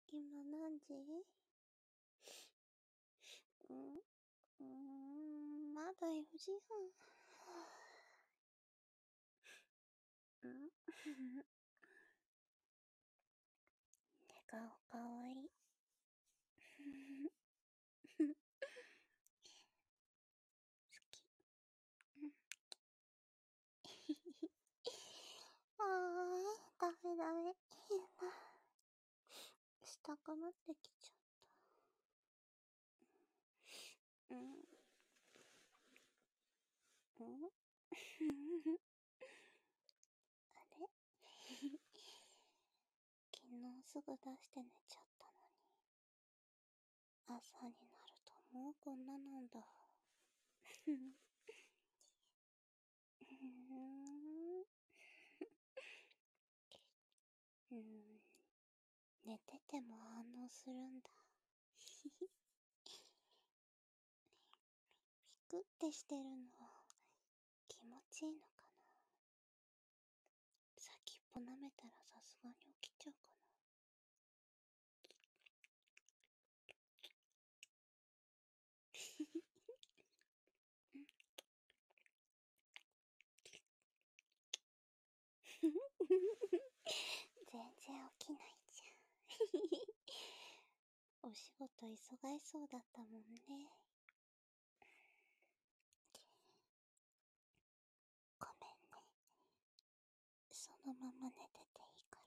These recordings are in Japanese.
今何時？まだ4時半。寝顔かわいい。好き。ダメダメ。したくなってきちゃった。あれ昨日すぐ出して寝ちゃったのに。朝になるともうこんななんだ。寝てても反応するんだ。ピクってしてるの気持ちいいのかな。先っぽ舐めたらさすがに起きちゃうかな。全然起きないじゃん。お仕事忙しそうだったもんね。ごめんね。そのまま寝てていいから。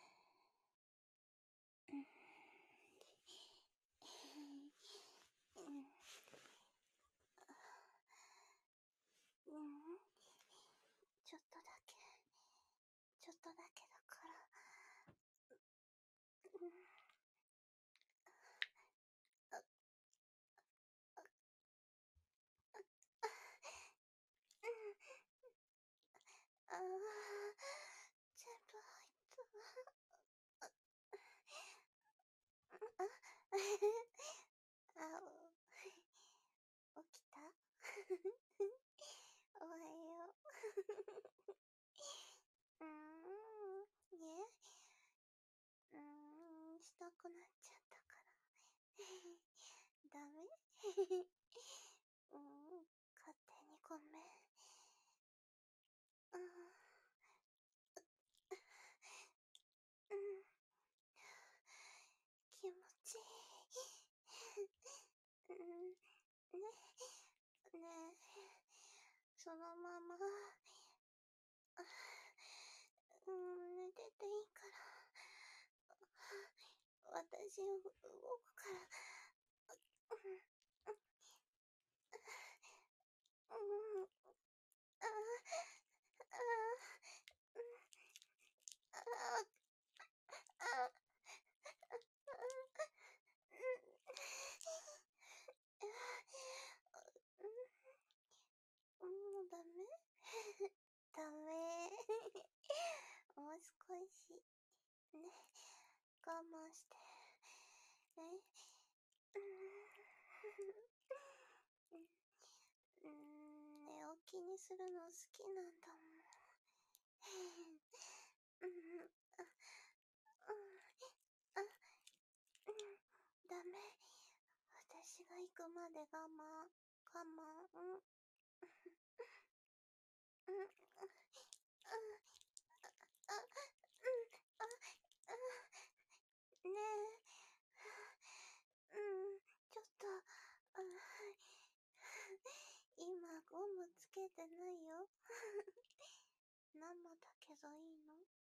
ちょっとだけだから。全部入った。起きた？おはよう。ね。したくなっちゃったから。ダメ勝手にごめん。気持ちいい。ねえ、そのまま、寝てていいから。私動くから。もうダメダメもう少し。ね。我慢して。ね。寝起きにするの好きなんだもん。ダメ。私が行くまで我慢。ねえ。ちょっと、今ゴムつけてないよ。生だけどいいの？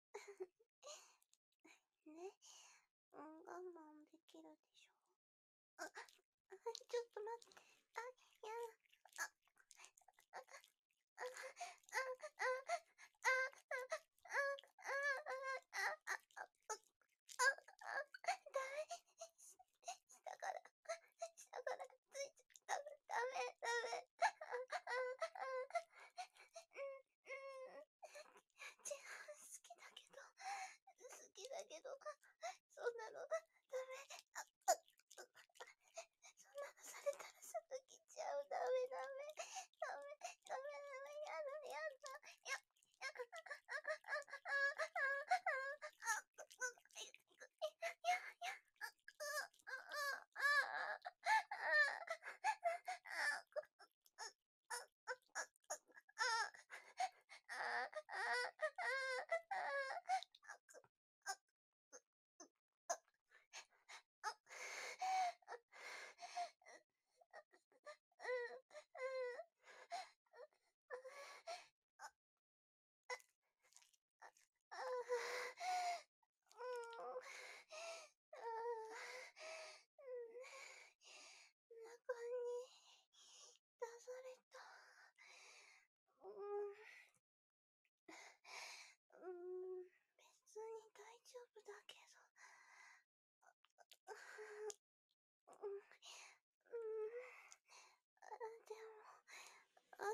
ね。我慢できるでしょ。ちょっと待って。下からついちゃった。ダメ。違う、好きだけど、そんなのダメ。そんなのされたらすぐ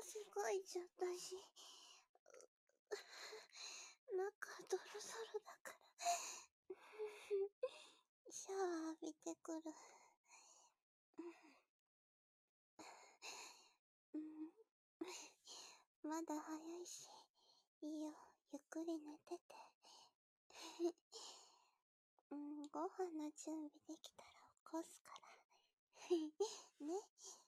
汗かいちゃったし、中ドロドロだから、シャワー浴びてくる。まだ早いし、いいよ、ゆっくり寝てて。ご飯の準備できたら起こすから。ね。